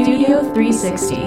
Studio 360.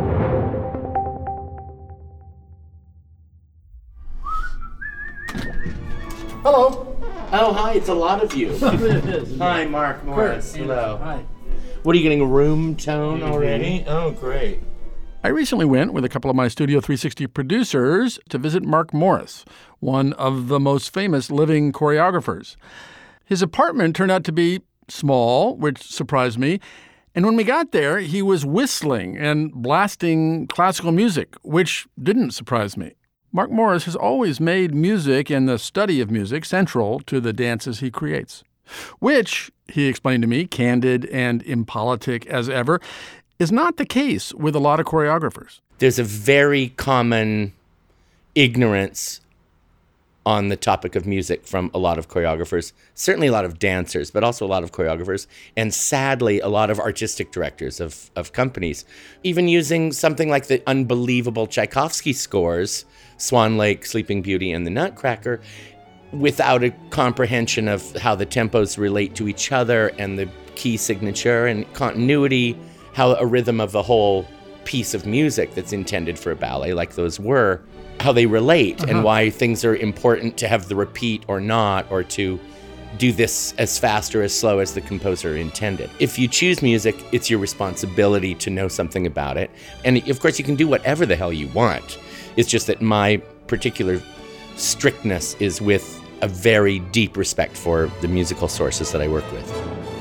Hello. Oh, hi, it's a lot of you. Hi, Mark Morris. Hello. Hi. What, are you getting a room tone already? Oh, great. I recently went with a couple of my Studio 360 producers to visit Mark Morris, one of the most famous living choreographers. His apartment turned out to be small, which surprised me. And when we got there, he was whistling and blasting classical music, which didn't surprise me. Mark Morris has always made music and the study of music central to the dances he creates, which, he explained to me, candid and impolitic as ever, is not the case with a lot of choreographers. There's a very common ignorance on the topic of music from a lot of choreographers, certainly a lot of dancers, but also a lot of choreographers, and sadly, a lot of artistic directors of companies, even using something like the unbelievable Tchaikovsky scores, Swan Lake, Sleeping Beauty, and the Nutcracker, without a comprehension of how the tempos relate to each other and the key signature and continuity, how a rhythm of the whole piece of music that's intended for a ballet, like those were, how they relate and why things are important to have the repeat or not, or to do this as fast or as slow as the composer intended. If you choose music, it's your responsibility to know something about it. And of course, you can do whatever the hell you want. It's just that my particular strictness is with a very deep respect for the musical sources that I work with.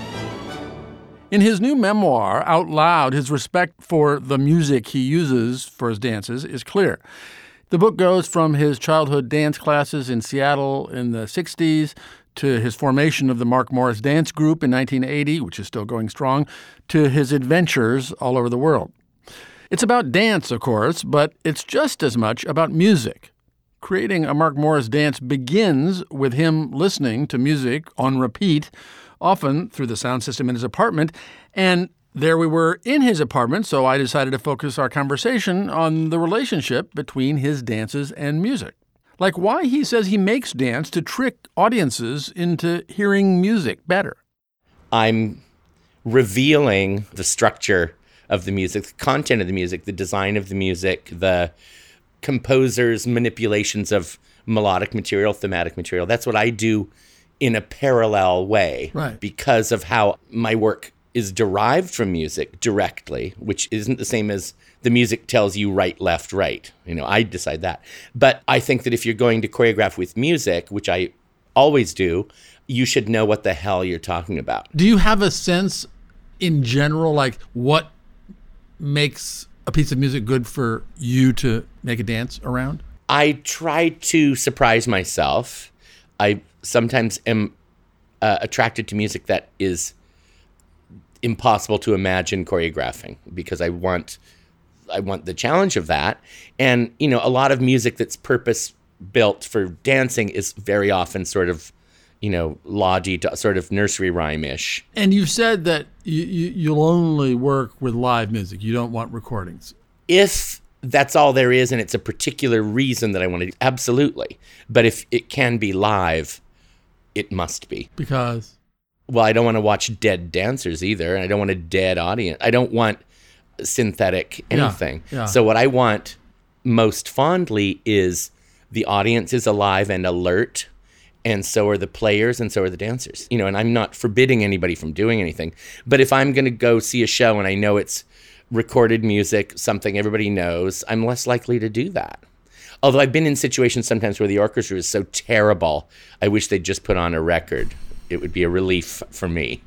In his new memoir, Out Loud, his respect for the music he uses for his dances is clear. The book goes from his childhood dance classes in Seattle in the 60s to his formation of the Mark Morris Dance Group in 1980, which is still going strong, to his adventures all over the world. It's about dance, of course, but it's just as much about music. Creating a Mark Morris dance begins with him listening to music on repeat, often through the sound system in his apartment, and there we were in his apartment, so I decided to focus our conversation on the relationship between his dances and music. Like why he says he makes dance to trick audiences into hearing music better. I'm revealing the structure of the music, the content of the music, the design of the music, the composer's manipulations of melodic material, thematic material. That's what I do in a parallel way, right, because of how my work is derived from music directly, which isn't the same as the music tells you right, left, right. I decide that. But I think that if you're going to choreograph with music, which I always do, you should know what the hell you're talking about. Do you have a sense in general, like what makes a piece of music good for you to make a dance around? I try to surprise myself. I sometimes am attracted to music that is impossible to imagine choreographing because I want the challenge of that. And, a lot of music that's purpose built for dancing is very often sort of, la-di-da, sort of nursery rhyme-ish. And you've said that you'll only work with live music. You don't want recordings. If that's all there is and it's a particular reason that I want to do, absolutely. But if it can be live, it must be. Because? Well, I don't want to watch dead dancers either, and I don't want a dead audience. I don't want synthetic anything. Yeah. So what I want most fondly is the audience is alive and alert, and so are the players, and so are the dancers. And I'm not forbidding anybody from doing anything. But if I'm going to go see a show and I know it's recorded music, something everybody knows, I'm less likely to do that. Although I've been in situations sometimes where the orchestra is so terrible, I wish they'd just put on a record. It would be a relief for me.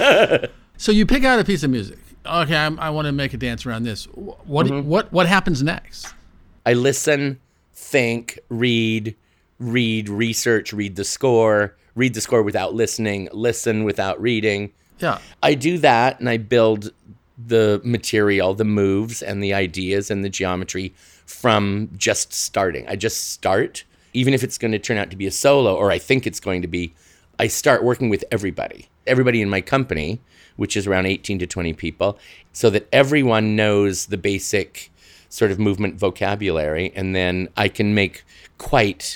So you pick out a piece of music. Okay, I want to make a dance around this. What happens next? I listen, think, read, research, read the score without listening, listen without reading. Yeah. I do that and I build the material, the moves and the ideas and the geometry from just starting. I just start, even if it's going to turn out to be a solo or I think it's going to be, I start working with everybody in my company, which is around 18 to 20 people, so that everyone knows the basic sort of movement vocabulary, and then I can make quite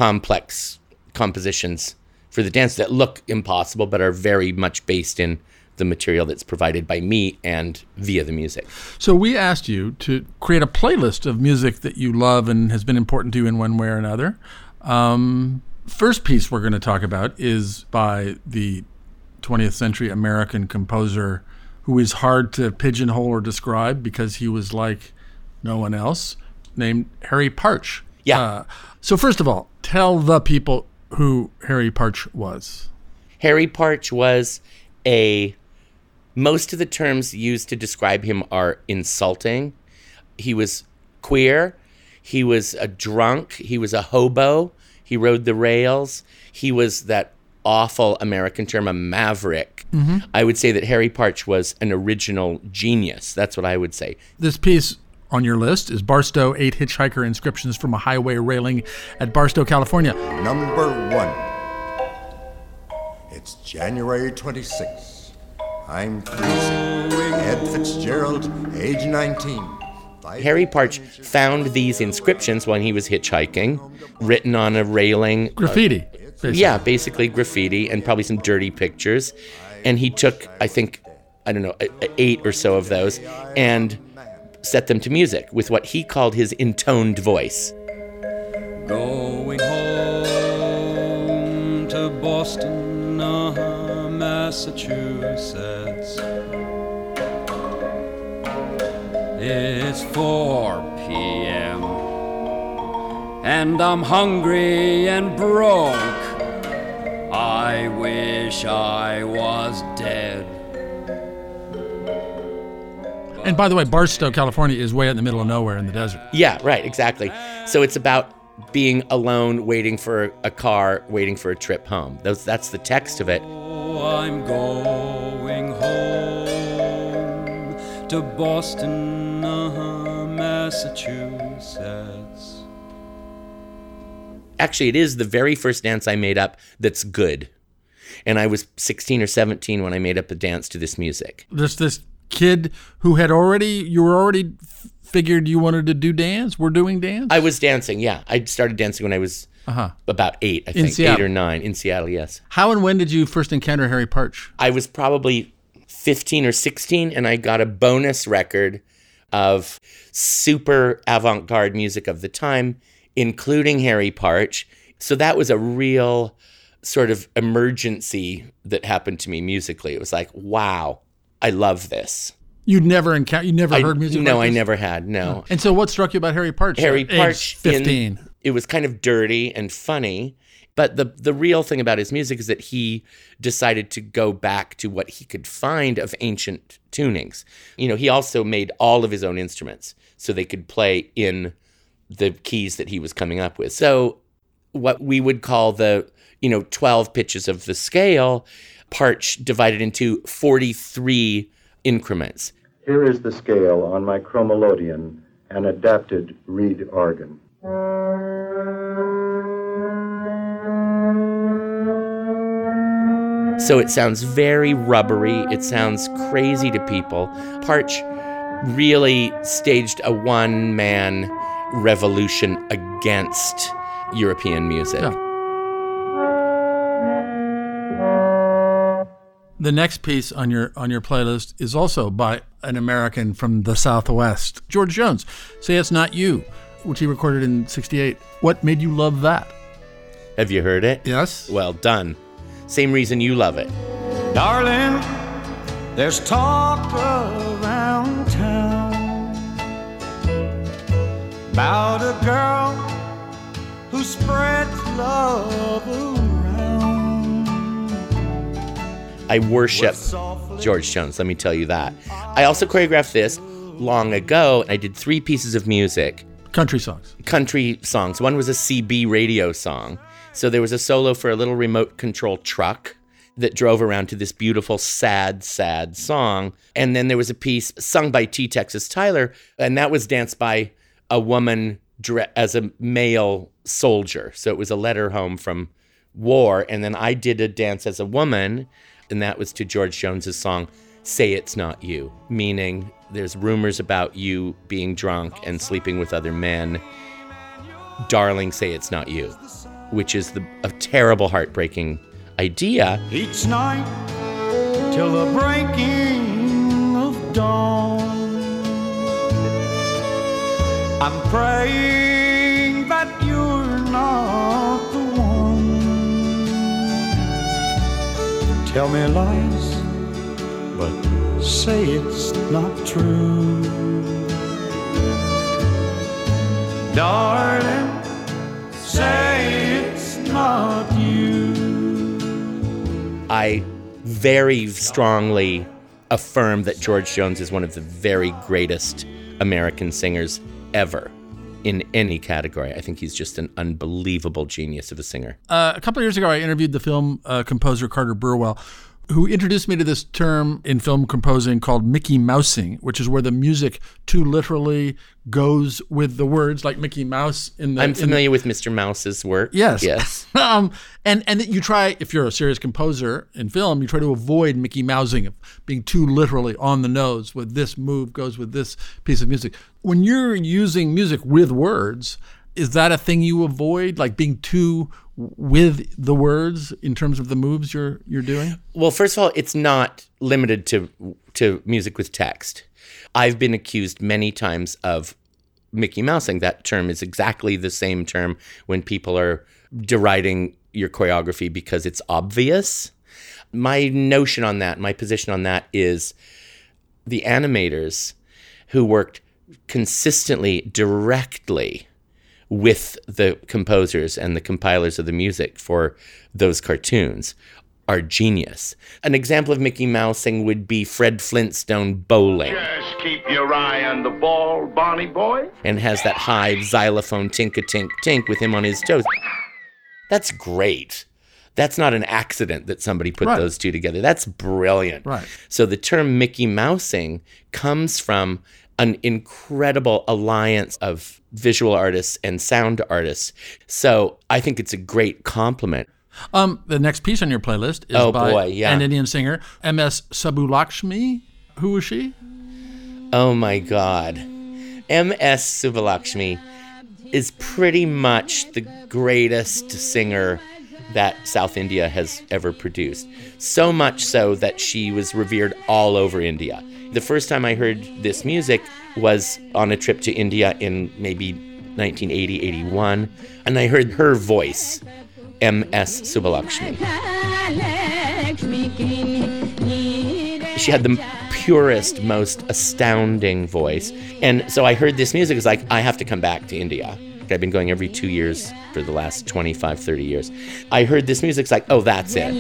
complex compositions for the dance that look impossible but are very much based in the material that's provided by me and via the music. So we asked you to create a playlist of music that you love and has been important to you in one way or another. First piece we're going to talk about is by the 20th century American composer who is hard to pigeonhole or describe because he was like no one else, named Harry Partch. Yeah. So first of all, tell the people who Harry Partch was. Harry Partch was most of the terms used to describe him are insulting. He was queer. He was a drunk. He was a hobo. He rode the rails. He was that awful American term, a maverick. Mm-hmm. I would say that Harry Partch was an original genius. That's what I would say. This piece on your list is Barstow, 8 Hitchhiker Inscriptions from a Highway Railing at Barstow, California. Number 1. It's January 26th. I'm freezing. Ed Fitzgerald, age 19. Harry Partch found these inscriptions when he was hitchhiking, written on a railing. Graffiti. Yeah, basically graffiti and probably some dirty pictures. And he took, I think, 8 or so of those and set them to music with what he called his intoned voice. Going home to Boston, Massachusetts. It's 4 p.m. and I'm hungry and broke. I wish I was dead. And by the way, Barstow, California is way out in the middle of nowhere in the desert. Yeah, right, exactly. So it's about being alone, waiting for a car, waiting for a trip home. That's the text of it. Oh, I'm going home to Boston, Massachusetts. Actually, it is the very first dance I made up that's good. And I was 16 or 17 when I made up a dance to this music. This kid who you were already figured you wanted to do dance? We're doing dance? I was dancing, yeah. I started dancing when I was about 8, I think. 8 or 9, in Seattle, yes. How and when did you first encounter Harry Partch? I was probably 15 or 16, and I got a bonus record of super avant-garde music of the time, including Harry Partch. So that was a real sort of emergency that happened to me musically. It was like, wow, I love this. You'd never heard music No, like I this? never had, no. And so what struck you about Harry Partch? Harry Partch, 15. It was kind of dirty and funny, but the real thing about his music is that he decided to go back to what he could find of ancient tunings. You know, he also made all of his own instruments so they could play in the keys that he was coming up with. So what we would call the, 12 pitches of the scale, Partch divided into 43 increments. Here is the scale on my chromelodeon, an adapted reed organ. So it sounds very rubbery. It sounds crazy to people. Partch really staged a one-man revolution against European music. Yeah. The next piece on your playlist is also by an American from the Southwest, George Jones. Say It's Not You, which he recorded in 1968. What made you love that? Have you heard it? Yes. Well done. Same reason you love it. Darling, there's talk around town about a girl who spreads love around. I worship George Jones, let me tell you that. I also choreographed this long ago. I did 3 pieces of music. Country songs. Country songs. One was a CB radio song. So there was a solo for a little remote control truck that drove around to this beautiful, sad, sad song. And then there was a piece sung by T. Texas Tyler, and that was danced by a woman as a male soldier. So it was a letter home from war. And then I did a dance as a woman, and that was to George Jones's song, Say It's Not You, meaning there's rumors about you being drunk and sleeping with other men. Darling, say it's not you, which is a terrible, heartbreaking idea. Each night till the breaking of dawn. I'm praying that you're not the one. Tell me lies, but say it's not true. Darling, say it's not you. I very strongly affirm that George Jones is one of the very greatest American singers ever in any category. I think he's just an unbelievable genius of a singer. A couple of years ago, I interviewed the film composer Carter Burwell, who introduced me to this term in film composing called Mickey Mousing, which is where the music too literally goes with the words, like Mickey Mouse in the... I'm familiar with Mr. Mouse's work. Yes. Yes. and that you try, if you're a serious composer in film, you try to avoid Mickey Mousing, of being too literally on the nose with this move goes with this piece of music. When you're using music with words, is that a thing you avoid, like being too with the words in terms of the moves you're doing? Well, first of all, it's not limited to music with text. I've been accused many times of Mickey Mousing. That term is exactly the same term when people are deriding your choreography because it's obvious. My notion on that, my position on that is the animators who worked consistently, directly with the composers and the compilers of the music for those cartoons are genius. An example of Mickey Mousing would be Fred Flintstone bowling. Just keep your eye on the ball, Bonnie boy. And has that high xylophone tink-a-tink-tink with him on his toes. That's great. That's not an accident that somebody put those two together. That's brilliant. Right. So the term Mickey Mousing comes from an incredible alliance of visual artists and sound artists. So I think it's a great compliment. The next piece on your playlist is by an Indian singer, M.S. Subbulakshmi. Who was she? Oh my God. M.S. Subbulakshmi is pretty much the greatest singer that South India has ever produced. So much so that she was revered all over India. The first time I heard this music was on a trip to India in maybe 1980, 81, and I heard her voice, M.S. Subbulakshmi. She had the purest, most astounding voice. And so I heard this music, it's like, I have to come back to India. I've been going every 2 years for the last 25, 30 years. I heard this music, it's like, oh, that's it.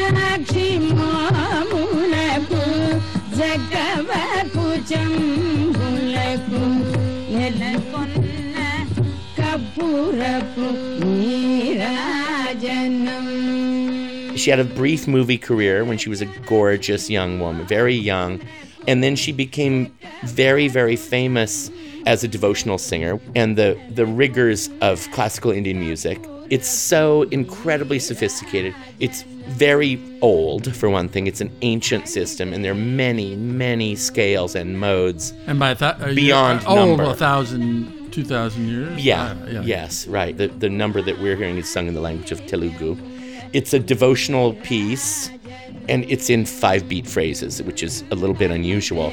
She had a brief movie career when she was a gorgeous young woman, very young. And then she became very, very famous as a devotional singer. And the rigors of classical Indian music, it's so incredibly sophisticated. It's very old, for one thing. It's an ancient system, and there are many, many scales and modes. And by beyond number. 1,000, 2,000 years? Yeah. Yes, right. The number that we're hearing is sung in the language of Telugu. It's a devotional piece, and it's in 5-beat phrases, which is a little bit unusual.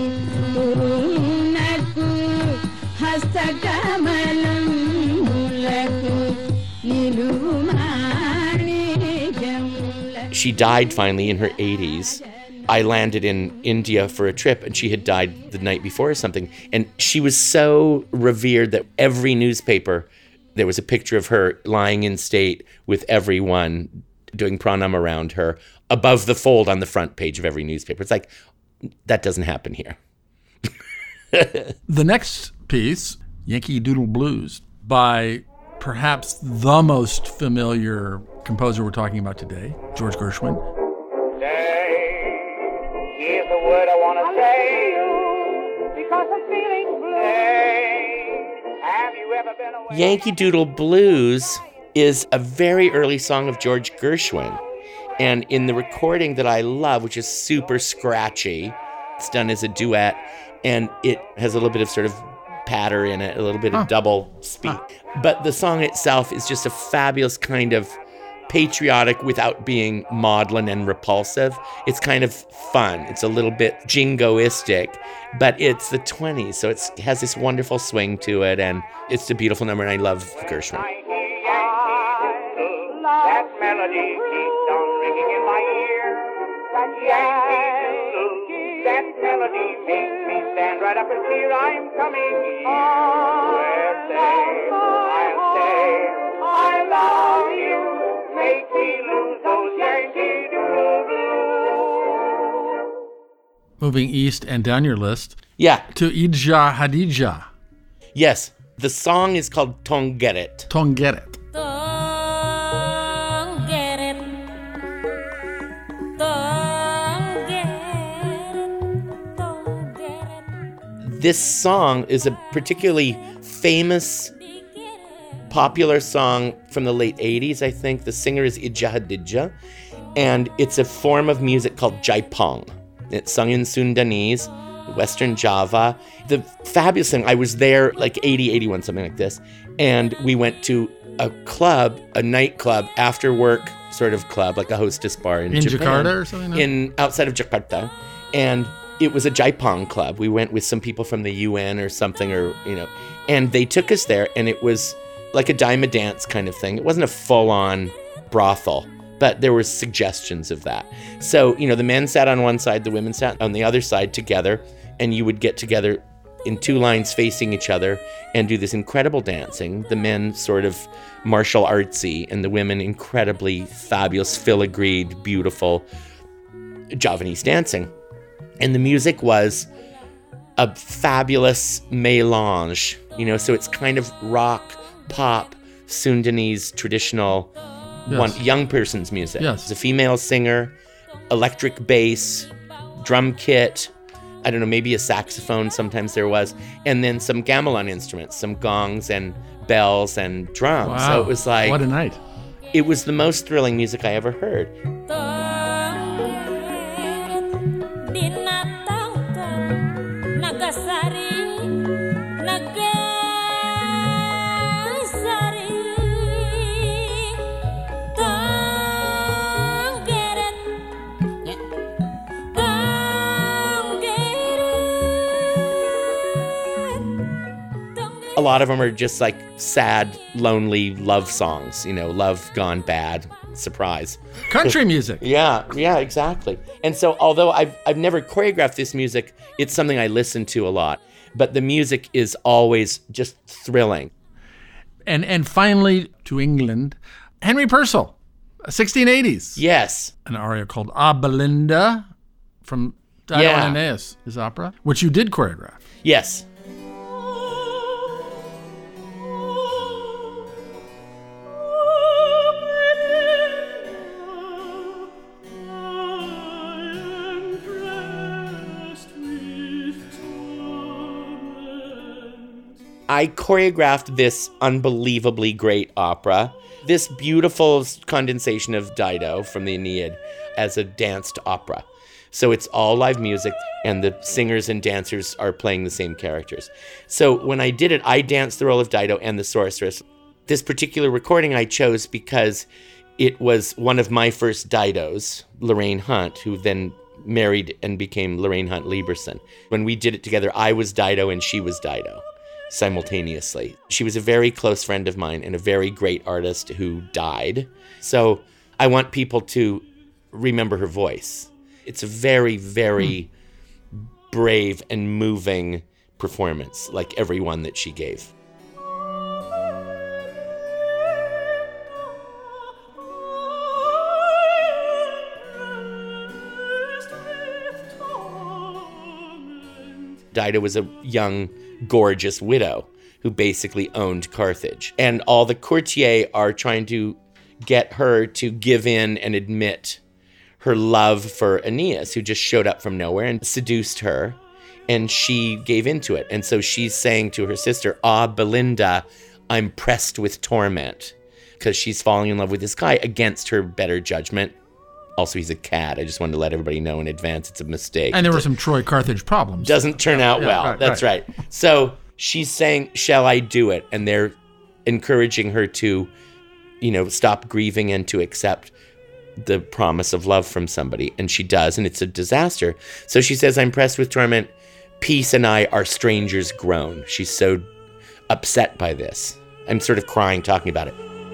She died finally in her 80s. I landed in India for a trip, and she had died the night before or something. And she was so revered that every newspaper, there was a picture of her lying in state with everyone doing pranam around her above the fold on the front page of every newspaper. It's like, that doesn't happen here. The next piece, Yankee Doodle Blues, by perhaps the most familiar composer we're talking about today, George Gershwin. Here's the word I want to say, because I'm feeling blue. Have you ever been away? Yankee Doodle Blues is a very early song of George Gershwin. And in the recording that I love, which is super scratchy, it's done as a duet, and it has a little bit of sort of patter in it, a little bit of double speed. But the song itself is just a fabulous kind of patriotic without being maudlin and repulsive. It's kind of fun. It's a little bit jingoistic, but it's the 20s, so it has this wonderful swing to it, and it's a beautiful number, and I love Gershwin. That melody keeps on ringing in my ear. That Yankee Doodle, that melody makes me stand right up and cheer. I'm coming USA. I'll say, I love you. Make me lose those Yankee Doodle blues. Moving east and down your list. Yeah. To Ija Hadija. Yes. The song is called Tongeret. Tongeret. This song is a particularly famous, popular song from the late 80s, I think. The singer is Ija Hadija, and it's a form of music called Jaipong. It's sung in Sundanese, Western Java. The fabulous thing, I was there like 80, 81, something like this, and we went to a club, a nightclub, after work sort of club, like a hostess bar in Japan, Jakarta or something? Outside of Jakarta, and it was a Jaipong club. We went with some people from the UN or something, and they took us there, and it was like a dime a dance kind of thing. It wasn't a full-on brothel, but there were suggestions of that. So, the men sat on one side, the women sat on the other side together, and you would get together in two lines facing each other and do this incredible dancing. The men sort of martial artsy, and the women incredibly fabulous, filigreed, beautiful Javanese dancing. And the music was a fabulous mélange, so it's kind of rock, pop, Sundanese, traditional, young person's music. Yes. It's a female singer, electric bass, drum kit, I don't know, maybe a saxophone sometimes there was, and then some gamelan instruments, some gongs and bells and drums. Wow. So it was like... What a night. It was the most thrilling music I ever heard. A lot of them are just like sad, lonely love songs, love gone bad, surprise. Country music. Yeah, exactly. And so although I've never choreographed this music, it's something I listen to a lot. But the music is always just thrilling. And finally, to England, Henry Purcell, 1680s. Yes. An aria called A Belinda from Dido and Aeneas, his opera, which you did choreograph. Yes. I choreographed this unbelievably great opera, this beautiful condensation of Dido from the Aeneid as a danced opera. So it's all live music, and the singers and dancers are playing the same characters. So when I did it, I danced the role of Dido and the sorceress. This particular recording I chose because it was one of my first Didos, Lorraine Hunt, who then married and became Lorraine Hunt Lieberson. When we did it together, I was Dido and she was Dido. Simultaneously. She was a very close friend of mine and a very great artist who died. So I want people to remember her voice. It's a very, very brave and moving performance, like every one that she gave. Dido was a young, gorgeous widow who basically owned Carthage. And all the courtiers are trying to get her to give in and admit her love for Aeneas, who just showed up from nowhere and seduced her. And she gave into it. And so she's saying to her sister, "Ah, Belinda, I'm pressed with torment," because she's falling in love with this guy against her better judgment. Also, he's a cad. I just wanted to let everybody know in advance it's a mistake. And there were some Troy-Carthage problems. Doesn't turn out well. That's right. So she's saying, "Shall I do it?" And they're encouraging her to stop grieving and to accept the promise of love from somebody. And she does, and it's a disaster. So she says, I'm pressed with torment. Peace and I are strangers grown. She's so upset by this. I'm sort of crying talking about it.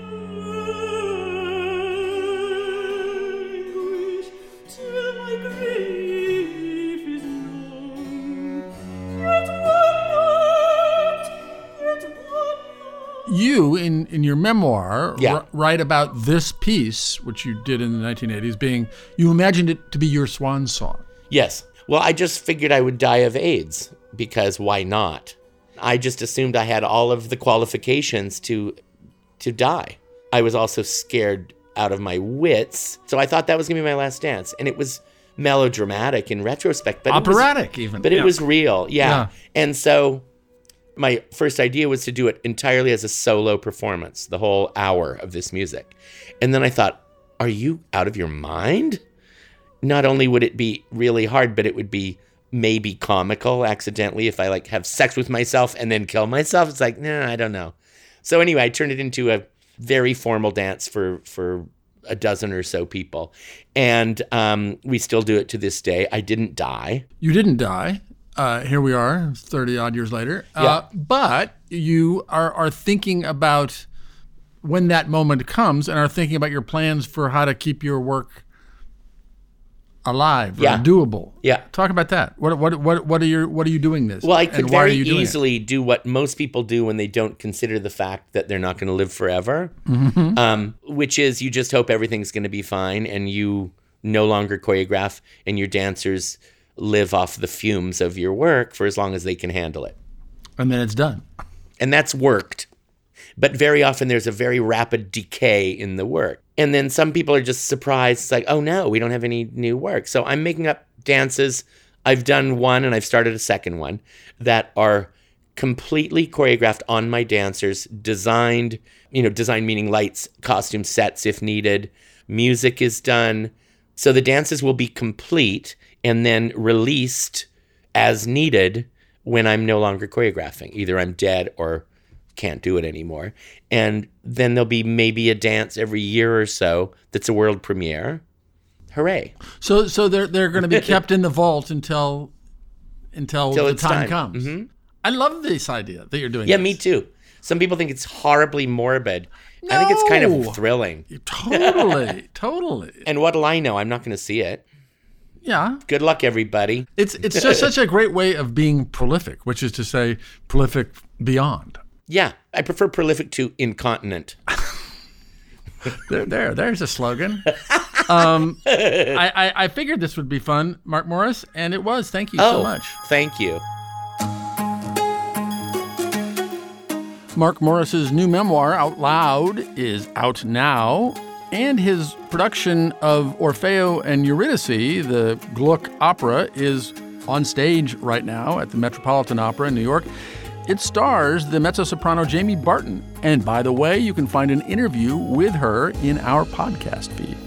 You, in your memoir, Yeah. write about this piece, which you did in the 1980s, you imagined it to be your swan song. Yes. Well, I just figured I would die of AIDS, because why not? I just assumed I had all of the qualifications to die. I was also scared out of my wits, so I thought that was going to be my last dance. And it was melodramatic in retrospect. But Operatic, even. But it was real, Yeah. And so my first idea was to do it entirely as a solo performance, the whole hour of this music. And then I thought, are you out of your mind? Not only would it be really hard, but it would be maybe comical accidentally if I have sex with myself and then kill myself. It's like, nah, I don't know. So anyway, I turned it into a very formal dance for a dozen or so people. And we still do it to this day. I didn't die. You didn't die. Here we are, 30-odd years later. Yeah. But you are thinking about when that moment comes and are thinking about your plans for how to keep your work alive or doable. Yeah. Talk about that. What are you doing this? Well, I could and why are very you doing it? easily do what most people do when they don't consider the fact that they're not going to live forever, which is you just hope everything's going to be fine and you no longer choreograph and your dancers live off the fumes of your work for as long as they can handle it. And then it's done. And that's worked. But very often there's a very rapid decay in the work. And then some people are just surprised. It's like, oh no, we don't have any new work. So I'm making up dances. I've done one and I've started a second one that are completely choreographed on my dancers, designed meaning lights, costume sets if needed. Music is done. So the dances will be complete and then released as needed when I'm no longer choreographing. Either I'm dead or can't do it anymore. And then there'll be maybe a dance every year or so that's a world premiere. Hooray. So they're going to be kept in the vault until the it's time time. comes. Mm-hmm. I love this idea that you're doing Yeah, this. me too. Some people think it's horribly morbid. I think it's kind of thrilling. Totally. And what'll I know? I'm not going to see it. Yeah. Good luck, everybody. It's just such a great way of being prolific, which is to say prolific beyond. Yeah, I prefer prolific to incontinent. There's a slogan. I figured this would be fun, Mark Morris, and it was. Thank you so much. Thank you. Mark Morris's new memoir, Out Loud, is out now, and his production of Orfeo and Eurydice, the Gluck opera, is on stage right now at the Metropolitan Opera in New York. It stars the mezzo-soprano Jamie Barton. And by the way, you can find an interview with her in our podcast feed.